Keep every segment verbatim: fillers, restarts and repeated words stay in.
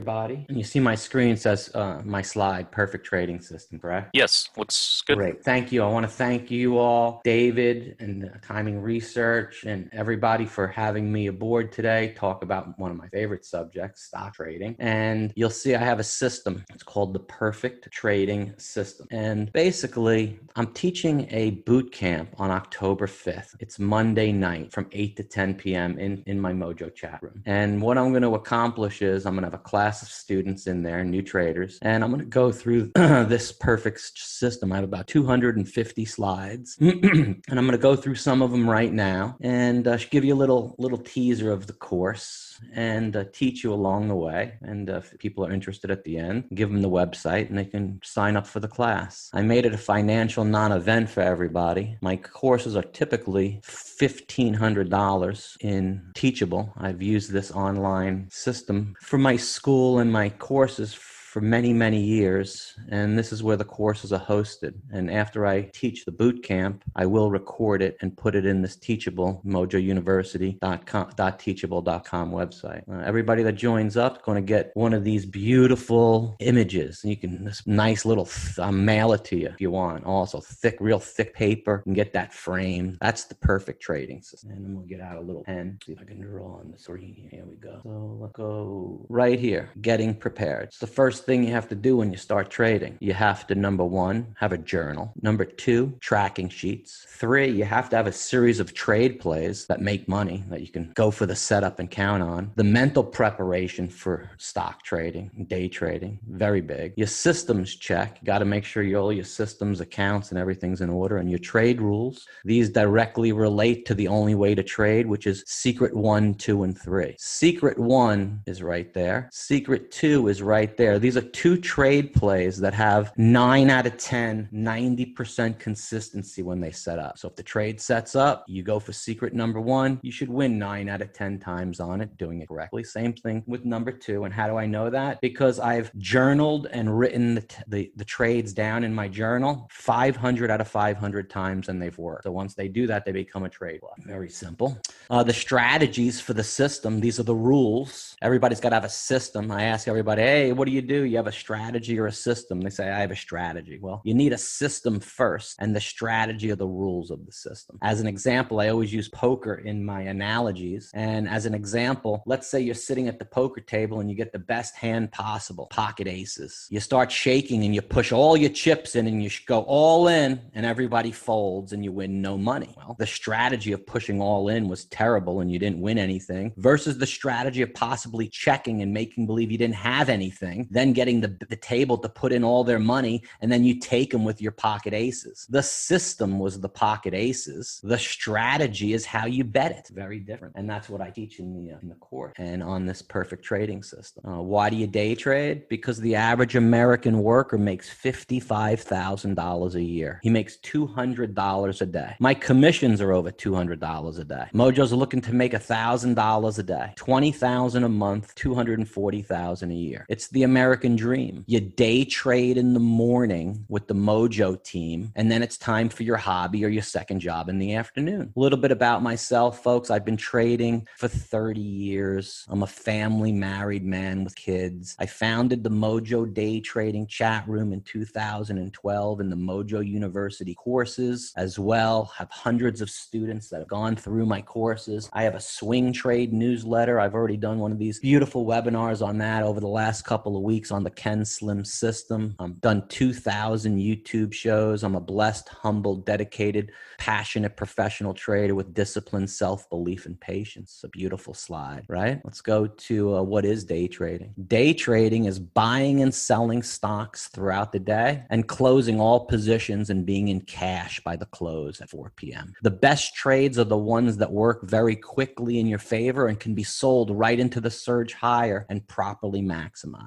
everybody. And you see my screen says uh, my slide, perfect trading system, correct? Yes, looks good. Great. Thank you. I want to thank you all, David and Timing Research, and everybody for having me aboard today, talk about one of my favorite subjects, stock trading. And you'll see I have a system. It's called the Perfect Trading System. And basically, I'm teaching a boot camp on October fifth. It's Monday night from eight to ten p.m. in, in my Mojo chat room. And what I'm going to accomplish is I'm going to have a class of students in there, new traders, and I'm going to go through this perfect system. I have about two hundred fifty slides, and I'm going to go through some of them right now and uh, give you a little little teaser of the course and uh, teach you along the way. And uh, if people are interested at the end, give them the website and they can sign up for the class. I made it a financial non-event for everybody. My courses are typically fifteen hundred dollars in Teachable. I've used this online system for my school and my courses for many, many years, and this is where the courses are hosted. And after I teach the boot camp, I will record it and put it in this Teachable, mojo university dot com, .teachable dot com website. Uh, everybody that joins up is going to get one of these beautiful images. And you can, this nice little, th- I'll mail it to you if you want. Also, thick, real thick paper, and get that framed. That's the perfect trading system. And then we'll get out a little pen, see if I can draw on the screen here. Here we go. So let's go right here, getting prepared. It's the first thing you have to do when you start trading. You have to, number one, have a journal. Number two, tracking sheets. Three, you have to have a series of trade plays that make money that you can go for the setup and count on. The mental preparation for stock trading, day trading, very big. Your systems check. You got to make sure you, all your systems, accounts, and everything's in order. And your trade rules. These directly relate to the only way to trade, which is secret one, two, and three. Secret one is right there. Secret two is right there. These are two trade plays that have nine out of ten, ninety percent consistency when they set up. So if the trade sets up, you go for secret number one, you should win nine out of ten times on it, doing it correctly. Same thing with number two. And how do I know that? Because I've journaled and written the, t- the, the trades down in my journal five hundred out of five hundred times, and they've worked. So once they do that, they become a trade block. Very simple. Uh, the strategies for the system, these are the rules. Everybody's got to have a system. I ask everybody, hey, what do you do? You have a strategy or a system? They say, I have a strategy. Well, you need a system first, and the strategy are the rules of the system. As an example, I always use poker in my analogies. And as an example, let's say you're sitting at the poker table and you get the best hand possible, pocket aces. You start shaking and you push all your chips in and you go all in, and everybody folds and you win no money. Well, the strategy of pushing all in was terrible and you didn't win anything, versus the strategy of possibly checking and making believe you didn't have anything, then getting the, the table to put in all their money, and then you take them with your pocket aces. The system was the pocket aces. The strategy is how you bet it. Very different. And that's what I teach in the, uh, in the course and on this perfect trading system. Uh, why do you day trade? Because the average American worker makes fifty-five thousand dollars a year. He makes two hundred dollars a day. My commissions are over two hundred dollars a day. Mojos are looking to make one thousand dollars a day, twenty thousand dollars a month, two hundred forty thousand dollars a year. It's the American dream. You day trade in the morning with the Mojo team, and then it's time for your hobby or your second job in the afternoon. A little bit about myself, folks. I've been trading for thirty years. I'm a family married man with kids. I founded the Mojo Day Trading chat room in two thousand twelve in the Mojo University courses as well. Have hundreds of students that have gone through my courses. I have a swing trade newsletter. I've already done one of these beautiful webinars on that over the last couple of weeks on the Ken Slim system. I've done two thousand YouTube shows. I'm a blessed, humble, dedicated, passionate professional trader with discipline, self-belief, and patience. A beautiful slide, right? Let's go to uh, what is day trading. Day trading is buying and selling stocks throughout the day and closing all positions and being in cash by the close at four p.m. The best trades are the ones that work very quickly in your favor and can be sold right into the surge higher and properly maximized. Let's go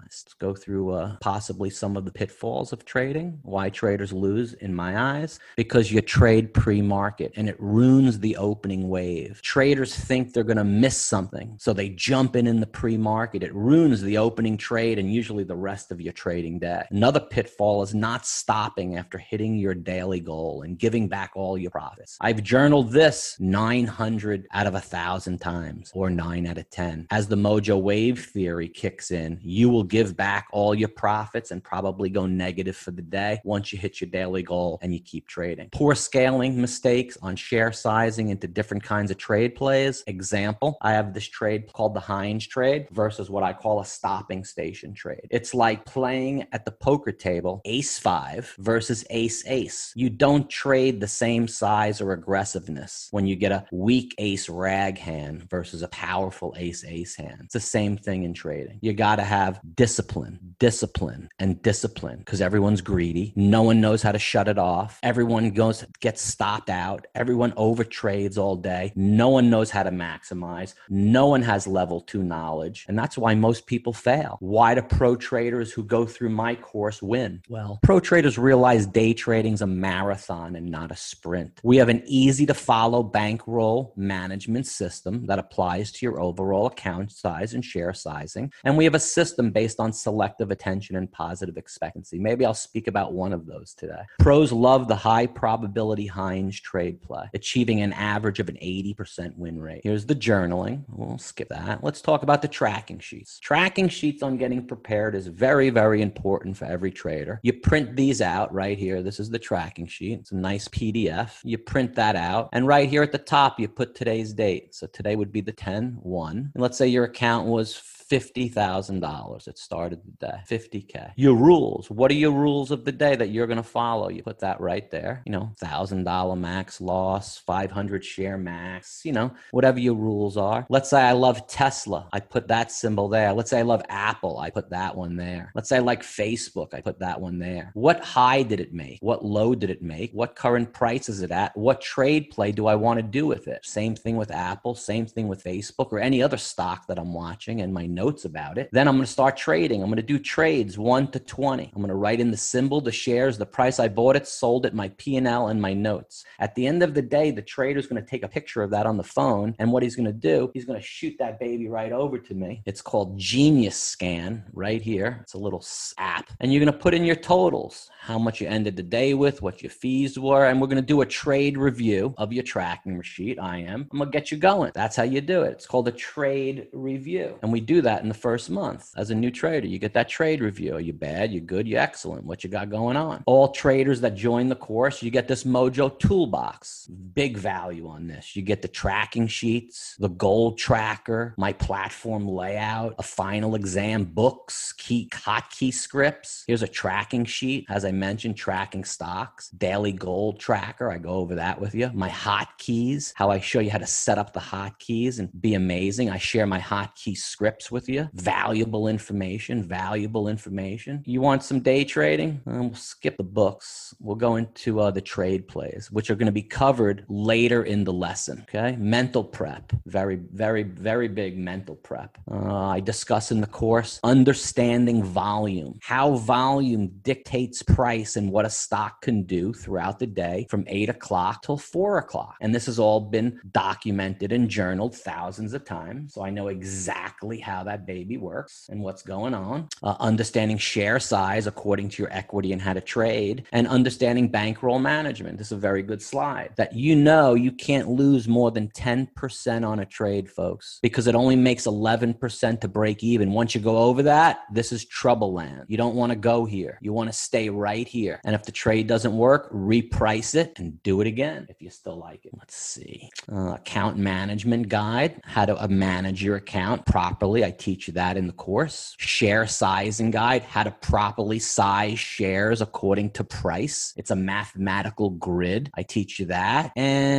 go through uh, possibly some of the pitfalls of trading, why traders lose in my eyes, because you trade pre-market and it ruins the opening wave. Traders think they're going to miss something, so they jump in in the pre-market. It ruins the opening trade and usually the rest of your trading day. Another pitfall is not stopping after hitting your daily goal and giving back all your profits. I've journaled this nine hundred out of one thousand times, or nine out of ten. As the Mojo Wave theory kicks in, you will give back all your profits and probably go negative for the day once you hit your daily goal and you keep trading. Poor scaling mistakes on share sizing into different kinds of trade plays. Example, I have this trade called the Heinz trade versus what I call a stopping station trade. It's like playing at the poker table ace five versus ace ace. You don't trade the same size or aggressiveness when you get a weak ace rag hand versus a powerful ace ace hand. It's the same thing in trading. You got to have discipline, discipline, and discipline, because everyone's greedy. No one knows how to shut it off. Everyone goes, gets stopped out. Everyone over trades all day. No one knows how to maximize. No one has level two knowledge. And that's why most people fail. Why do pro traders who go through my course win? Well, pro traders realize day trading's a marathon and not a sprint. We have an easy to follow bankroll management system that applies to your overall account size and share sizing. And we have a system based on selective attention and positive expectancy. Maybe I'll speak about one of those today. Pros love the high probability Heinz trade play, achieving an average of an eighty percent win rate. Here's the journaling. We'll skip that. Let's talk about the tracking sheets. Tracking sheets on getting prepared is very, very important for every trader. You print these out right here. This is the tracking sheet. It's a nice P D F. You print that out. And right here at the top, you put today's date. So today would be the ten one. And let's say your account was fifty thousand dollars. It started the day, fifty K. Your rules. What are your rules of the day that you're going to follow? You put that right there. You know, one thousand dollars max loss, five hundred share max, you know, whatever your rules are. Let's say I love Tesla. I put that symbol there. Let's say I love Apple. I put that one there. Let's say I like Facebook. I put that one there. What high did it make? What low did it make? What current price is it at? What trade play do I want to do with it? Same thing with Apple. Same thing with Facebook or any other stock that I'm watching and my notes about it. Then I'm going to start trading. I'm going to do trades one to twenty. I'm going to write in the symbol, the shares, the price I bought it, sold it, my P and L, and my notes. At the end of the day, the trader is going to take a picture of that on the phone. And what he's going to do, he's going to shoot that baby right over to me. It's called Genius Scan right here. It's a little app. And you're going to put in your totals, how much you ended the day with, what your fees were. And we're going to do a trade review of your tracking sheet. I am. I'm going to get you going. That's how you do it. It's called a trade review. And we do that in the first month. As a new trader, you get that trade review. Are you bad? You good? You excellent? What you got going on? All traders that join the course, you get this Mojo toolbox. Big value on this. You get the tracking sheets, the gold tracker, my platform layout, a final exam, books, key hotkey scripts. Here's a tracking sheet. As I mentioned, tracking stocks, daily gold tracker. I go over that with you. My hotkeys, how I show you how to set up the hotkeys and be amazing. I share my hotkey scripts with you. Valuable information, valuable information. You want some day trading? Uh, we'll skip the books. We'll go into uh, the trade plays, which are going to be covered later in the lesson. Okay. Mental prep. Very, very, very big mental prep. Uh, I discuss in the course understanding volume, how volume dictates price and what a stock can do throughout the day from eight o'clock till four o'clock. And this has all been documented and journaled thousands of times. So I know exactly how that baby works and what's going on. Uh, understanding share size according to your equity and how to trade, and understanding bankroll management. This is a very good slide that you know you can't lose more than ten percent on a trade, folks, because it only makes eleven percent to break even. Once you go over that, this is trouble land. You don't want to go here. You want to stay right here. And if the trade doesn't work, reprice it and do it again if you still like it. Let's see. Uh, account management guide, how to uh, manage your account properly. I teach you that in the course. Share sizing guide, how to properly size shares according to price. It's a mathematical grid. I teach you that.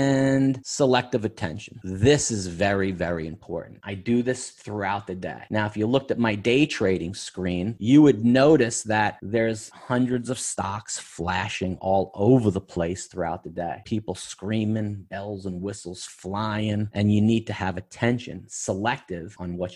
And selective attention. This is very, very important. I do this throughout the day. Now, if you looked at my day trading screen, you would notice that there's hundreds of stocks flashing all over the place throughout the day. People screaming, bells and whistles flying, and you need to have attention, selective on what you got going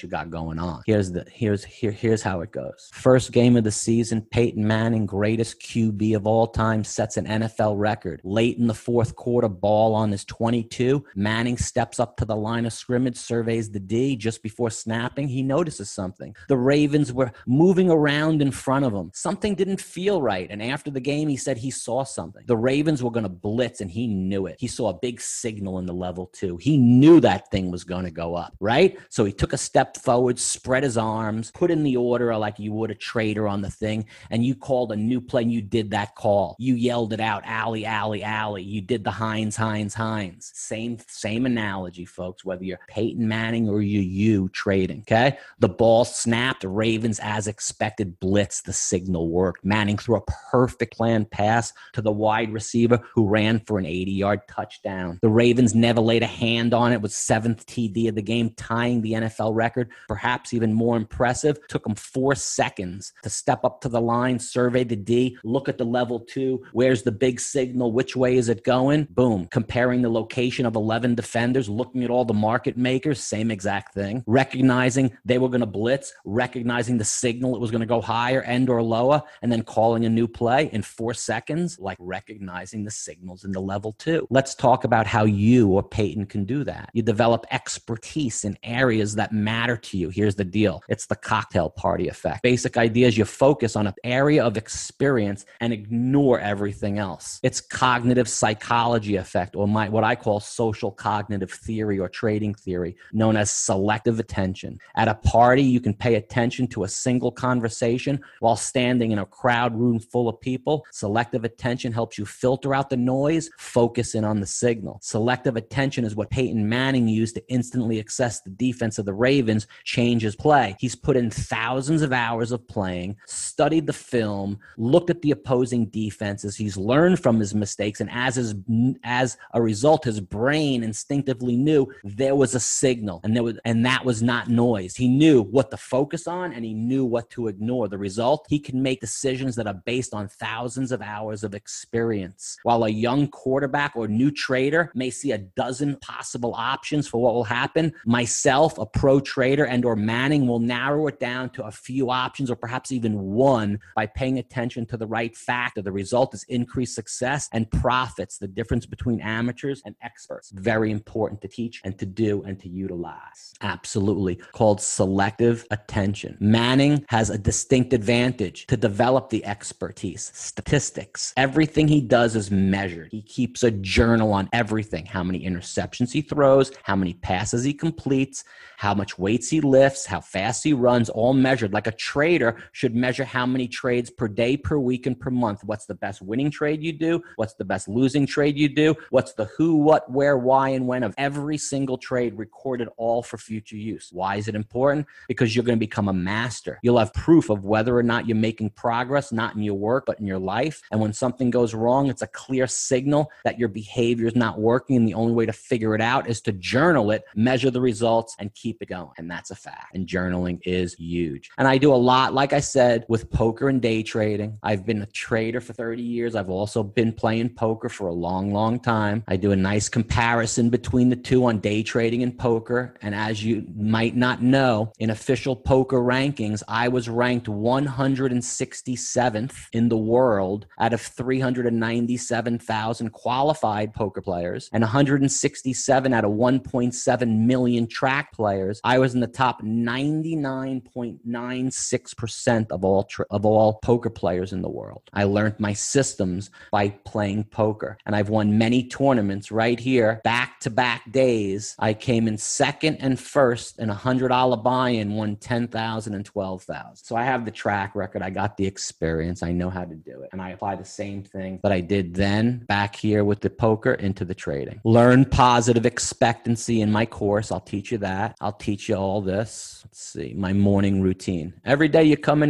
going on. Here's the here's here here's how it goes. First game of the season, Peyton Manning, greatest Q B of all time, sets an N F L record. Late in the fourth quarter, ball on his twenty-two. Manning steps up to the line of scrimmage, surveys the D. Just before snapping, he notices something. The Ravens were moving around in front of him. Something didn't feel right. And after the game, he said he saw something. The Ravens were going to blitz, and he knew it. He saw a big signal in the level two. He knew that thing was going to go up, right? So he took a step forward, spread his arms, put in the order like you would a trader on the thing, and you called a new play, and you did that call. You yelled it out, alley, alley, alley. You did the Hines, Hines, Hines. Same, same analogy, folks, whether you're Peyton Manning or you're you trading, okay? The ball snapped. Ravens, as expected, blitz. The signal worked. Manning threw a perfect planned pass to the wide receiver who ran for an eighty-yard touchdown. The Ravens never laid a hand on it, with seventh T D of the game, tying the N F L record. Perhaps even more impressive, took them four seconds to step up to the line, survey the D, look at the level two. Where's the big signal? Which way is it going? Boom. Comparing the location of eleven defenders, looking at all the market makers, same exact thing. Recognizing they were going to blitz, recognizing the signal, it was going to go higher and or lower, and then calling a new play in four seconds, like recognizing the signals in the level two. Let's talk about how you or Peyton can do that. You develop expertise in areas that matter to you. Here's the deal. It's the cocktail party effect. Basic idea is you focus on an area of experience and ignore everything else. It's cognitive psychology effect, or my, what I call social cognitive theory or trading theory, known as selective attention. At a party, you can pay attention to a single conversation while standing in a crowd room full of people. Selective attention helps you filter out the noise, focus in on the signal. Selective attention is what Peyton Manning used to instantly assess the defense of the Ravens, change his play. He's put in thousands of hours of playing, studied the film, looked at the opposing defenses. He's learned from his mistakes, and as his, as a result, his brain instinctively knew there was a signal, and there was, and that was not noise. He knew what to focus on, and he knew what to ignore. The result, he can make decisions that are based on thousands of hours of experience. While a young quarterback or new trader may see a dozen possible options for what will happen, myself, a pro trader, and or Manning will narrow it down to a few options, or perhaps even one, by paying attention to the right factor. The result is increased success and profits. The difference between amateurs and experts. Very important to teach and to do and to utilize. Absolutely. Called selective attention. Manning has a distinct advantage to develop the expertise. Statistics. Everything he does is measured. He keeps a journal on everything. How many interceptions he throws, how many passes he completes, how much weights he lifts, how fast he runs, all measured. Like a trader should measure how many trades per day, per week, and per month. What's the best winning trade you do? What's the best losing trade you do? What's the who, what, where, why, and when of every single trade, recorded all for future use. Why is it important? Because you're going to become a master. You'll have proof of whether or not you're making progress, not in your work, but in your life. And when something goes wrong, it's a clear signal that your behavior is not working. And the only way to figure it out is to journal it, measure the results, and keep it going. And that's a fact. And journaling is huge. And I do a lot, like I said, with poker and day trading. I've been a trader for thirty years. I've also been playing poker for a long, long time. I do a nice comparison between the two on day trading and poker. And as you might not know, in official poker rankings, I was ranked one hundred sixty-seventh in the world out of three hundred ninety-seven thousand qualified poker players, and one hundred sixty-seven out of one point seven million track players. I was in the top ninety-nine point nine six percent of all tr- of all poker players in the world. I learned my systems by playing poker, and I've won many tournaments right here, back-to-back days. I came in second and first in a one hundred dollars buy-in, won ten thousand and twelve thousand. So I have the track record. I got the experience. I know how to do it, and I apply the same thing that I did then back here with the poker into the trading. Learn positive expectancy in my course. I'll teach you that. I'll teach you all this. Let's see, my morning routine. Every day you come in in the chat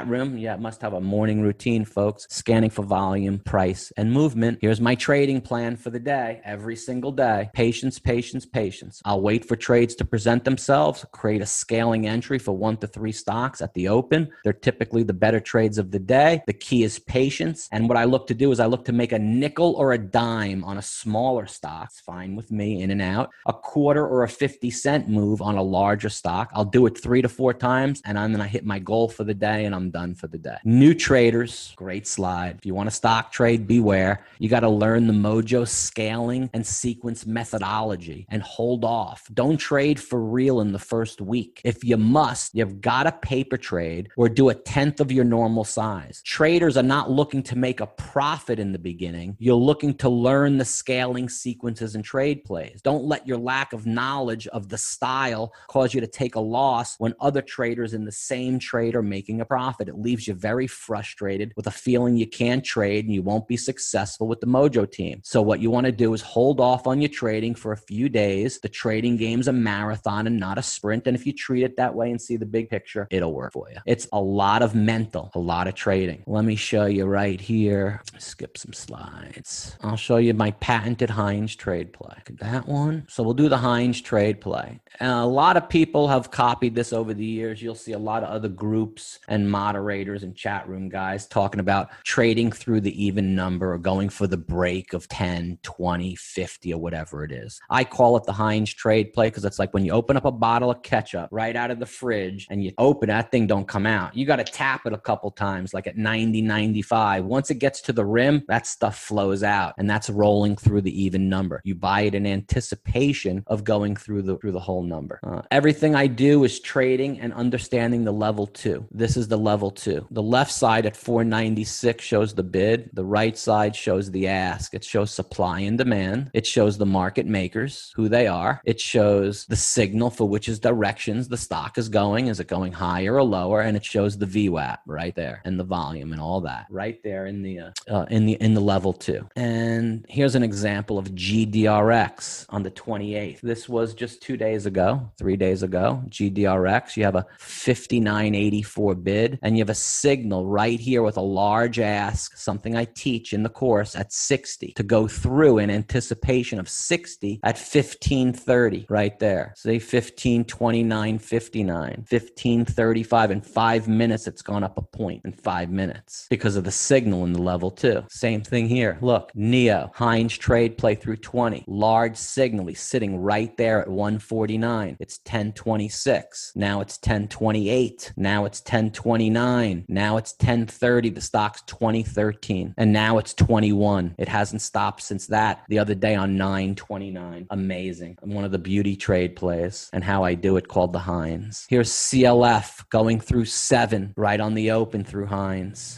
chat room, yeah, must have a morning routine, folks. Scanning for volume, price, and movement. Here's my trading plan for the day, every single day. Patience, patience, patience. I'll wait for trades to present themselves, create a scaling entry for one to three stocks at the open. They're typically the better trades of the day. The key is patience. And what I look to do is I look to make a nickel or a dime on a smaller stock. It's fine with me, in and out. A quarter or a fifty cent move on a larger stock. I'll do it three to four times, and then I hit my goal for the day, and I'm done for the day. New traders, great slide. If you want to stock trade, beware. You got to learn the Mojo scaling and sequence methodology and hold off. Don't trade for real in the first week. If you must, you've got to paper trade or do a tenth of your normal size. Traders are not looking to make a profit in the beginning. You're looking to learn the scaling sequences and trade plays. Don't let your lack of knowledge of the style cause you to take a loss when other traders in the same trade are making a profit. It leaves you very frustrated with a feeling you can't trade and you won't be successful with the Mojo team. So what you want to do is hold off on your trading for a few days. The trading game's a marathon and not a sprint. And if you treat it that way and see the big picture, it'll work for you. It's a lot of mental, a lot of trading. Let me show you right here. Skip some slides. I'll show you my patented Heinz trade play. That one. So we'll do the Heinz trade play. And a lot of people have copied this over the years. You'll see a lot of other groups and moderators and chat room guys talking about trading through the even number or going for the break of ten, twenty, fifty or whatever it is. I call it the Heinz trade play because it's like when you open up a bottle of ketchup right out of the fridge and you open it, that thing don't come out. You got to tap it a couple times, like at ninety, ninety-five. Once it gets to the rim, that stuff flows out, and that's rolling through the even number. You buy it in anticipation of going through the through the whole number. Uh, everything I do is trading and understanding the level two. This is the level two. The left side at four ninety-six shows the bid. The right side shows the ask. It shows supply and demand. It shows the market makers, who they are. It shows the signal for which is directions the stock is going. Is it going higher or lower? And it shows the V WAP right there and the volume and all that right there in the uh, uh, in the in the level two. And here's an example of G D R X on the twenty-eighth. This was just two days ago, three days ago. G D R X. You have a fifty-nine eighty-four bid, and you have a signal right here with a large ask, something I teach in the course at sixty to go through in anticipation of sixty at fifteen thirty right there. Say fifteen twenty-nine fifty-nine, fifteen thirty-five. In five minutes, it's gone up a point in five minutes because of the signal in the level two. Same thing here. Look, Neo, Heinz trade play through twenty. Large signal. He's sitting right there at one forty-nine. It's ten twenty-six. Now it's ten twenty-eight. Now it's ten twenty-nine. Now it's ten thirty. The stock's twenty thirteen. And now it's twenty-one. It hasn't stopped since that the other day on nine twenty-nine. Amazing. I'm one of the beauty trade plays and how I do it called the Heinz. Here's C L F going through seven right on the open through Heinz.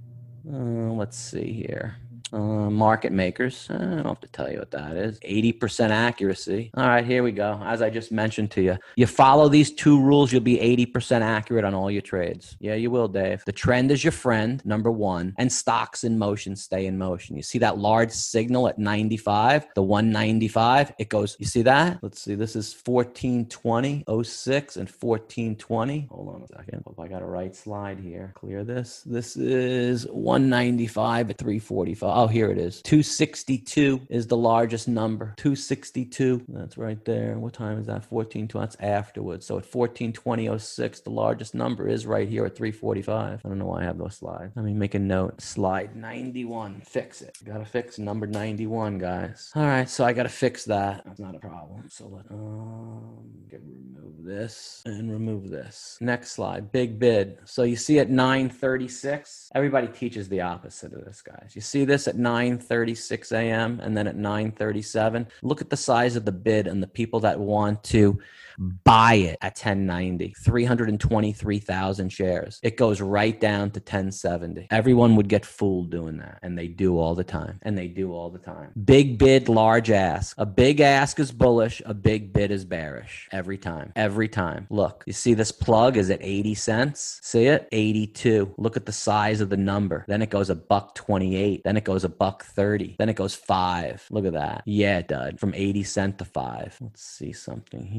Uh, let's see here. Uh, market makers. I don't have to tell you what that is. eighty percent accuracy. All right, here we go. As I just mentioned to you, you follow these two rules, you'll be eighty percent accurate on all your trades. Yeah, you will, Dave. The trend is your friend, number one, and stocks in motion stay in motion. You see that large signal at ninety-five, the one ninety-five, it goes, you see that? Let's see, this is fourteen twenty oh six and fourteen twenty. Hold on a second. Hope I got a right slide here. Clear this. This is one ninety-five at three forty-five. Oh, here it is. two sixty-two is the largest number. two sixty-two. That's right there. What time is that? fourteen twenty. That's afterwards. So at fourteen twenty oh six, the largest number is right here at three forty-five. I don't know why I have those slides. Let me make a note. Slide ninety-one. Fix it. Gotta fix number ninety-one, guys. All right, so I gotta fix that. That's not a problem. So let um get, remove this and remove this. Next slide. Big bid. So you see at nine thirty-six, everybody teaches the opposite of this, guys. You see this at nine thirty-six a.m. and then at nine thirty-seven. Look at the size of the bid and the people that want to buy it at ten ninety, three hundred twenty-three thousand shares. It goes right down to ten seventy. Everyone would get fooled doing that, and they do all the time, and they do all the time. Big bid, large ask. A big ask is bullish, a big bid is bearish. Every time, every time. Look, you see this plug is at eighty cents. See it? eighty-two. Look at the size of the number. Then it goes a buck twenty-eight. Then it goes a buck thirty. Then it goes five. Look at that. Yeah, it did. From eighty cent to five. Let's see something here.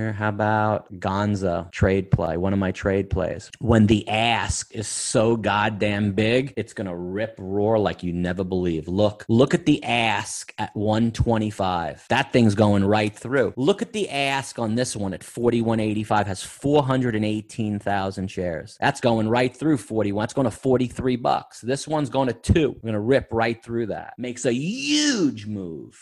here. How about Gonzo trade play? One of my trade plays. When the ask is so goddamn big, it's going to rip roar like you never believe. Look, look at the ask at one twenty-five. That thing's going right through. Look at the ask on this one at forty-one eighty-five, has four hundred eighteen thousand shares. That's going right through forty-one. That's going to forty-three bucks. This one's going to two. We're going to rip right through that. Makes a huge move.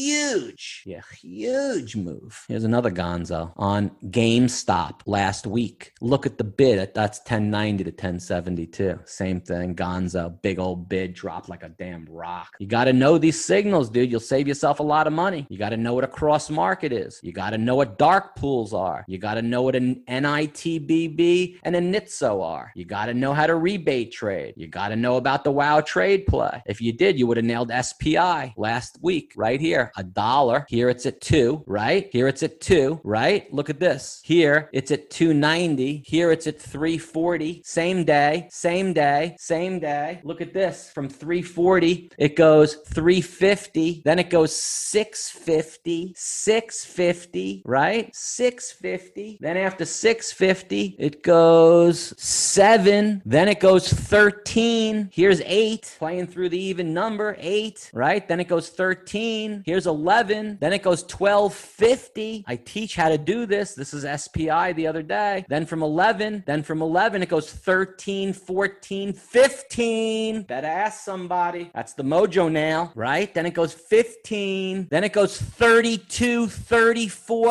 Huge. Yeah, huge move. Here's another Gonzo on GameStop last week. Look at the bid. That's ten ninety to ten seventy-two. Same thing. Gonzo, big old bid, dropped like a damn rock. You got to know these signals, dude. You'll save yourself a lot of money. You got to know what a cross market is. You got to know what dark pools are. You got to know what an N I T B B and a N I T S O are. You got to know how to rebate trade. You got to know about the WOW trade play. If you did, you would have nailed S P I last week right here. A dollar. Here it's at two, right? Here it's at two, right? Look at this. Here it's at two ninety. Here it's at three forty. Same day, same day, same day. Look at this. From three forty, it goes three fifty. Then it goes six fifty, six fifty, right? six fifty. Then after six fifty, it goes seven. Then it goes thirteen. Here's eight, playing through the even number, eight, right? Then it goes thirteen. Here's eleven. Then it goes twelve fifty. I teach how to do this. This is S P I the other day. Then from eleven, then from eleven, it goes thirteen, fourteen, fifteen. Better ask somebody. That's the mojo now, right? Then it goes fifteen. Then it goes thirty-two, thirty-four,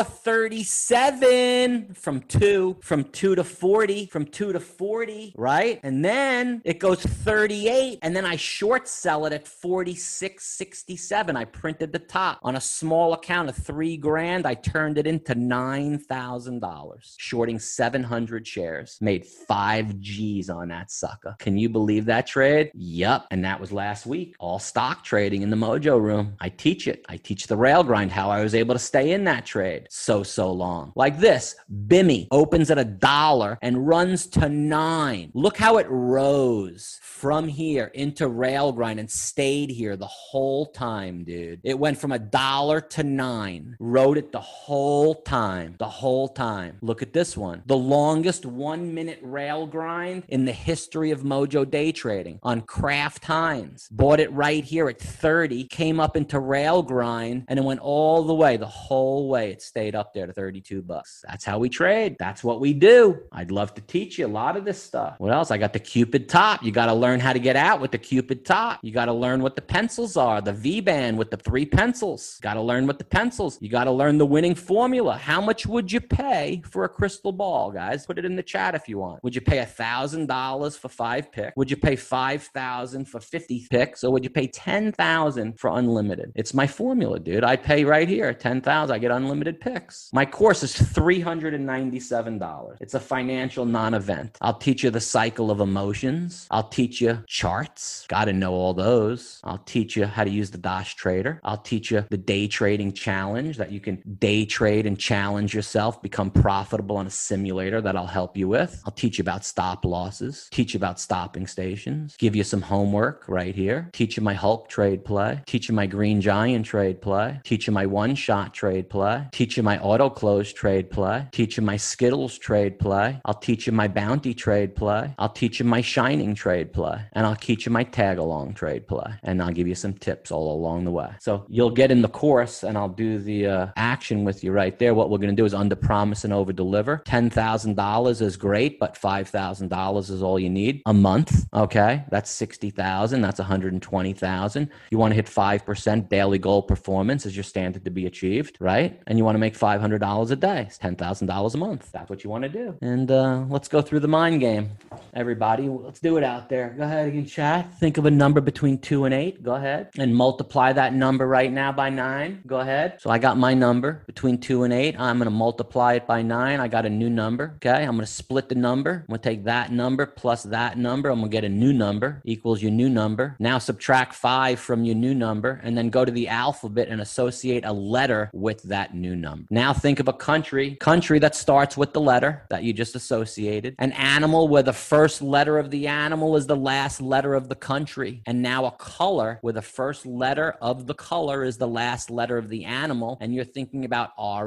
thirty-seven. From two, from two to forty, from two to forty, right? And then it goes thirty-eight. And then I short sell it at forty-six sixty-seven. I printed the top on a small account of three grand. I turned it into nine thousand dollars, shorting seven hundred shares, made five G's on that sucker. Can you believe that trade? Yup. And that was last week. All stock trading in the Mojo Room. I teach it. I teach the rail grind, how I was able to stay in that trade so, so long. Like this, B I M I opens at a dollar and runs to nine. Look how it rose from here into rail grind and stayed here the whole time, dude. It went from a dollar to nine, rode it the whole time, the whole time. Look at this one. The longest one minute rail grind in the history of Mojo day trading on Kraft Heinz. Bought it right here at thirty, came up into rail grind, and it went all the way, the whole way. It stayed up there to thirty-two bucks. That's how we trade. That's what we do. I'd love to teach you a lot of this stuff. What else? I got the Cupid top. You got to learn how to get out with the Cupid top. You got to learn what the pencils are, the V-band with the three pencils. Got to learn what the pencils. You got to learn the winning formula. How much would you pay for a crystal ball, guys? Put it in the chat if you want. Would you pay one thousand dollars for five picks? Would you pay five thousand dollars for fifty picks? Or would you pay ten thousand dollars for unlimited? It's my formula, dude. I pay right here, ten thousand dollars. I get unlimited picks. My course is three hundred ninety-seven dollars. It's a financial non-event. I'll teach you the cycle of emotions. I'll teach you charts. Got to know all those. I'll teach you how to use the Dash Trader. I'll teach you the day trading challenge that you can day trade and challenge yourself, become profitable on a simulator that I'll help you with. I'll teach you about stop losses, teach you about stopping stations, give you some homework right here, teach you my Hulk trade play, teach you my Green Giant trade play, teach you my one-shot trade play, teach you my auto close trade play, teach you my Skittles trade play. I'll teach you my bounty trade play. I'll teach you my shining trade play, and I'll teach you my tag along trade play, and I'll give you some tips all along the way. So you'll get in the course, and I'll do the uh, action with you right there. What we're going to do is under promise and over deliver. ten thousand dollars is great, but five thousand dollars is all you need a month. Okay, that's sixty thousand. That's one hundred twenty thousand. You want to hit five percent daily goal performance as your standard to be achieved, right? And you want to make five hundred dollars a day. It's ten thousand dollars a month. That's what you want to do. And uh, let's go through the mind game. Everybody, let's do it out there. Go ahead and chat. Think of a number between two and eight. Go ahead and multiply that number right now by nine. Go ahead. So I got my number between two and eight. I'm going to multiply it by nine. I got a new number. Okay. I'm going to split the number. I'm going to take that number plus that number. I'm going to get a new number equals your new number. Now subtract five from your new number and then go to the alphabet and associate a letter with that new number. Now think of a country, country that starts with the letter that you just associated, an animal where the first letter of the animal is the last letter of the country, and now a color where the first letter of the color is the last letter of the animal, and you're thinking about orange,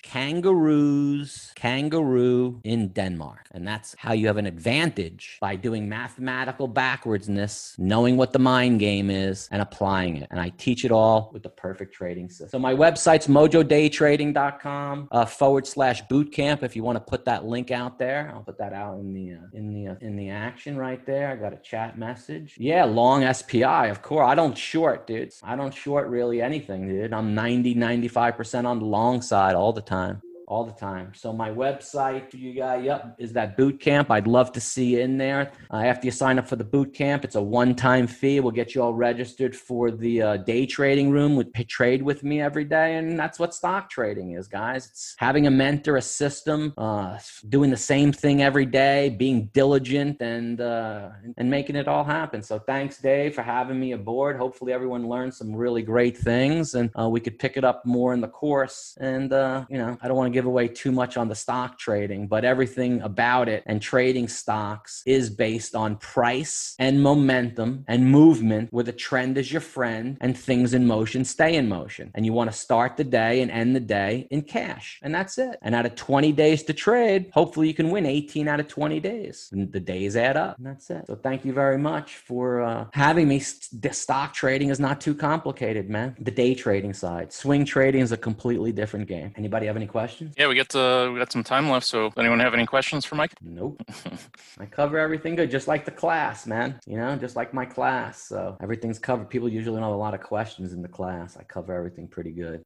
kangaroos, kangaroo in Denmark. And that's how you have an advantage by doing mathematical backwardsness, knowing what the mind game is, and applying it. And I teach it all with the perfect trading system. So my website's mojo day trading dot com uh, forward slash bootcamp. If you want to put that link out there, I'll put that out in the uh, in the uh, in the action right there. I got a chat message. Yeah, long S P I, of course. I don't short, dude. I don't short really anything, dude. I'm ninety, ninety-five percent on the long side all the time. All the time. So my website for you guys, yep, is that boot camp. I'd love to see you in there. Uh, after you sign up for the boot camp, it's a one-time fee. We'll get you all registered for the uh, day trading room with trade with me every day. And that's what stock trading is, guys. It's having a mentor, a system, uh, doing the same thing every day, being diligent and, uh, and making it all happen. So thanks, Dave, for having me aboard. Hopefully everyone learned some really great things and uh, we could pick it up more in the course. And, uh, you know, I don't want to give away too much on the stock trading, but everything about it and trading stocks is based on price and momentum and movement, where the trend is your friend and things in motion stay in motion. And you want to start the day and end the day in cash. And that's it. And out of twenty days to trade, hopefully you can win eighteen out of twenty days. And the days add up. And that's it. So thank you very much for uh, having me. The stock trading is not too complicated, man. The day trading side. Swing trading is a completely different game. Anybody have any questions? Yeah, we got uh, we got some time left. So, does anyone have any questions for Mike? Nope. I cover everything good, just like the class, man. You know, just like my class. So everything's covered. People usually don't have a lot of questions in the class. I cover everything pretty good.